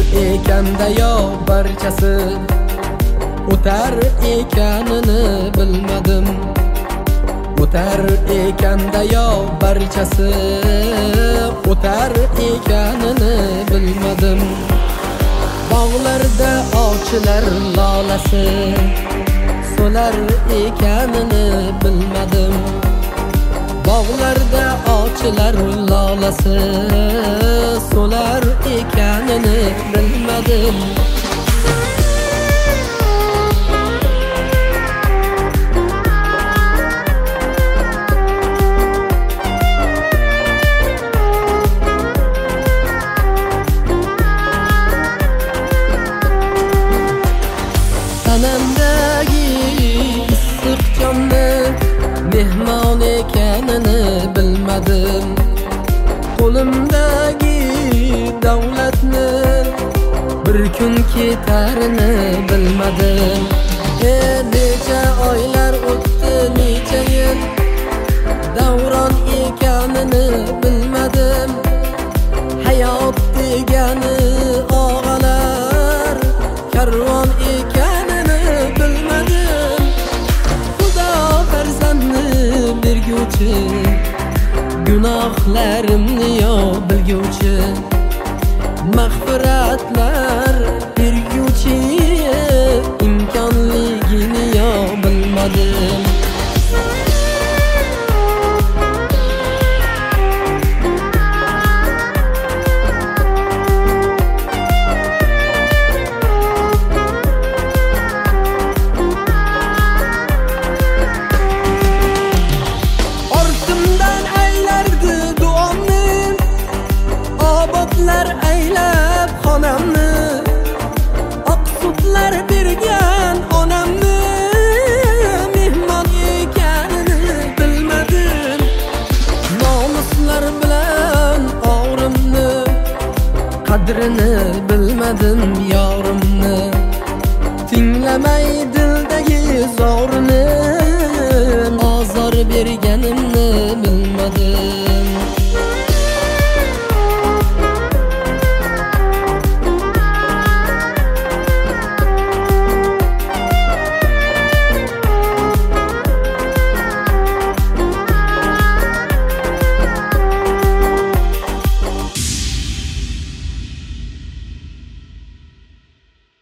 ekanda yo barchasi, o'tar ekanini bilmadim. O'tar ekanda yo barchasi, o'tar ekanini bilmadim. Bog'larda ochilar lolasi, so'lar ekanini bilmadim. Bog'larda ochilar lolasi, so'lar ekanini bilmadim. Tanamdagi issiq jonni mehmon ekanini bilmadim. Qo'limdagi davlatni bir kun ketarini bilmadim. Necha oylar o'tdi, necha yil davron ekanini bilmadim. Hayot degani og'alar karvon ekanini bilmadim. Xudo farzandni berguvchi, gunohlarimni yo bilguvchi, mag'firatlar berguvchi, imkonligini yo bilmadim. Aylab xonamni, oqsutlar bergan onamni, mehmon ekanini bilmadim. Nomuslar bilan og'rimni, qadrini